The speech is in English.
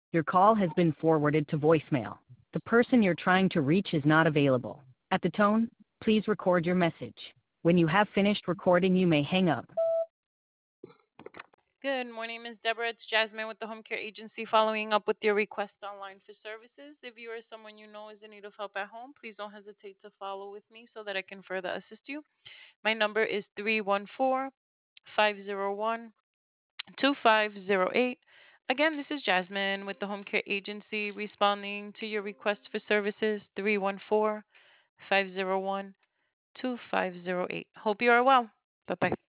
Your call has been forwarded to voicemail. The person you're trying to reach is not available. At the tone, please record your message. When you have finished recording, you may hang up. Good morning, Miss Deborah. It's Jasmine with the Home Care Agency following up with your request online for services. If you or someone you know is in need of help at home, please don't hesitate to follow with me so that I can further assist you. My number is 314-501-2508. Again, this is Jasmine with the Home Care Agency responding to your request for services 314-501-2508. Hope you are well. Bye-bye.